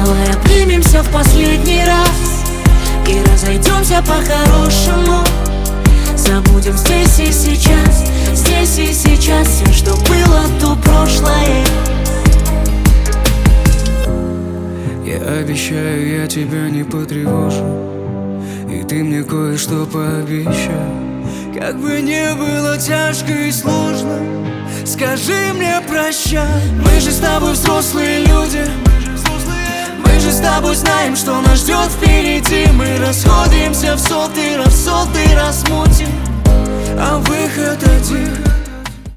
Давай обнимемся в последний раз и разойдемся по-хорошему. Забудем здесь и сейчас, здесь и сейчас все, что было, то прошлое. Я обещаю, я тебя не потревожу, и ты мне кое-что пообещай. Как бы не было тяжко и сложно, скажи мне прощай. Мы же с тобой взрослые люди, мы же с тобой знаем, что нас ждет впереди. Мы расходимся в сотый раз мутим, а выход один.